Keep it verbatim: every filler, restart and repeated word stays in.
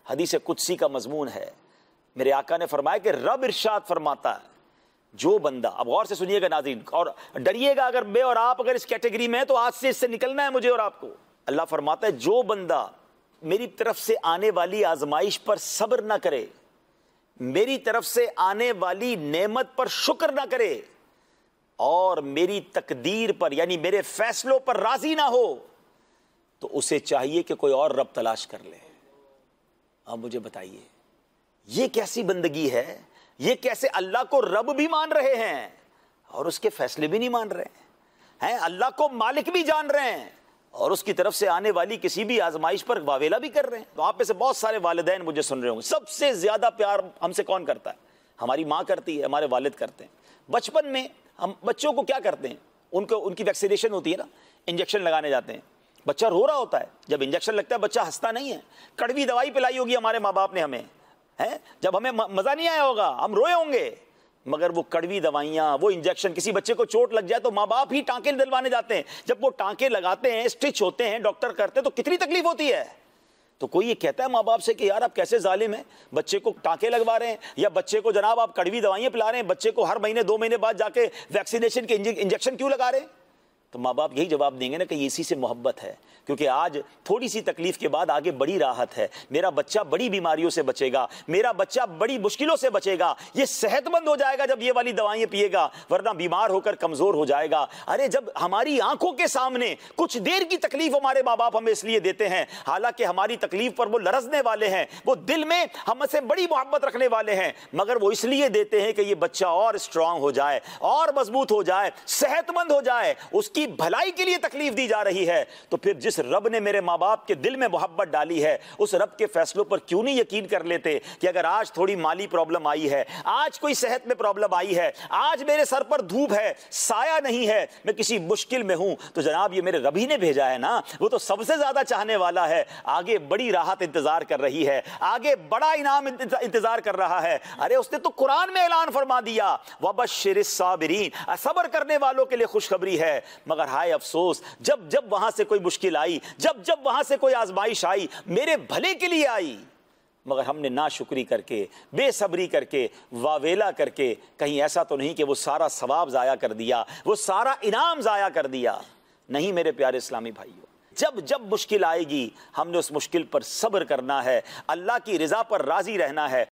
حدیث قدسی کا مضمون ہے. میرے آقا نے فرمایا کہ رب ارشاد فرماتا ہے جو بندہ، اب غور سے سنیے گا ناظرین اور ڈریے گا اگر میں اور آپ اگر اس کیٹیگری میں ہیں تو آج سے اس سے نکلنا ہے مجھے اور آپ کو. اللہ فرماتا ہے جو بندہ میری طرف سے آنے والی آزمائش پر صبر نہ کرے، میری طرف سے آنے والی نعمت پر شکر نہ کرے اور میری تقدیر پر یعنی میرے فیصلوں پر راضی نہ ہو تو اسے چاہیے کہ کوئی اور رب تلاش کر لے. اب مجھے بتائیے یہ کیسی بندگی ہے؟ یہ کیسے اللہ کو رب بھی مان رہے ہیں اور اس کے فیصلے بھی نہیں مان رہے ہیں, ہیں اللہ کو مالک بھی جان رہے ہیں اور اس کی طرف سے آنے والی کسی بھی آزمائش پر واویلا بھی کر رہے ہیں. تو آپ میں سے بہت سارے والدین مجھے سن رہے ہوں گے, سب سے زیادہ پیار ہم سے کون کرتا ہے؟ ہماری ماں کرتی ہے, ہمارے والد کرتے ہیں. بچپن میں ہم بچوں کو کیا کرتے ہیں, ان کو ان کی ویکسینیشن ہوتی ہے نا, انجیکشن لگانے جاتے ہیں. بچہ رو رہا ہوتا ہے, جب انجیکشن لگتا ہے بچہ ہنستا نہیں ہے. کڑوی دوائی پلائی ہوگی ہمارے ماں باپ نے ہمیں, ہے جب ہمیں مزہ نہیں آیا ہوگا, ہم روئے ہوں گے, مگر وہ کڑوی دوائیاں, وہ انجیکشن, کسی بچے کو چوٹ لگ جائے تو ماں باپ ہی ٹانکے دلوانے جاتے ہیں. جب وہ ٹانکے لگاتے ہیں, اسٹچ ہوتے ہیں, ڈاکٹر کرتے ہیں تو کتنی تکلیف ہوتی ہے. تو کوئی یہ کہتا ہے ماں باپ سے کہ یار آپ کیسے ظالم ہیں, بچے کو ٹانکے لگوا رہے ہیں یا بچے کو جناب آپ کڑوی دوائیاں پلا رہے ہیں, بچے کو ہر مہینے دو مہینے بعد جا کے ویکسینیشن کے انجیکشن کیوں لگا رہے ہیں؟ تو ماں باپ یہی جواب دیں گے نا کہ اسی سے محبت ہے, کیونکہ آج تھوڑی سی تکلیف کے بعد آگے بڑی راحت ہے. میرا بچہ بڑی بیماریوں سے بچے گا, میرا بچہ بڑی مشکلوں سے بچے گا, یہ صحت مند ہو جائے گا جب یہ والی دوائیں پیے گا, ورنہ بیمار ہو کر کمزور ہو جائے گا. ارے جب ہماری آنکھوں کے سامنے کچھ دیر کی تکلیف ہمارے ماں باپ ہمیں اس لیے دیتے ہیں, حالانکہ ہماری تکلیف پر وہ لرزنے والے ہیں, وہ دل میں ہم سے بڑی محبت رکھنے والے ہیں, مگر وہ اس لیے دیتے ہیں کہ یہ بچہ اور اسٹرانگ ہو جائے, اور مضبوط ہو جائے, صحت مند ہو جائے, اس کی بھلائی کے لیے تکلیف دی جا رہی ہے. تو پھر جس رب نے میرے ماں باپ کے دل میں محبت ڈالی ہے, اس رب کے فیصلوں پر کیوں نہیں یقین کر لیتے کہ اگر آج تھوڑی مالی پرابلم آئی ہے, آج کوئی صحت میں پرابلم آئی ہے, آج میرے سر پر دھوپ ہے, سایہ نہیں ہے, میں کسی مشکل میں ہوں, تو جناب یہ میرے رب ہی نے بھیجا ہے نا, وہ تو سب سے زیادہ چاہنے والا ہے, آگے بڑی راحت انتظار کر رہی ہے, آگے بڑا انعام انتظار کر رہا ہے. ارے اس نے تو قرآن میں اعلان فرما دیا وَبَشِّرِ الصَّابِرِينَ, صبر کرنے والوں کے لیے خوشخبری ہے. مگر ہائے افسوس, جب جب وہاں سے کوئی مشکل آئی, جب جب وہاں سے کوئی آزمائش آئی, میرے بھلے کے لیے آئی, مگر ہم نے ناشکری کر کے, بے صبری کر کے, واویلا کر کے, کہیں ایسا تو نہیں کہ وہ سارا ثواب ضائع کر دیا, وہ سارا انعام ضائع کر دیا. نہیں میرے پیارے اسلامی بھائیوں, جب جب مشکل آئے گی ہم نے اس مشکل پر صبر کرنا ہے, اللہ کی رضا پر راضی رہنا ہے.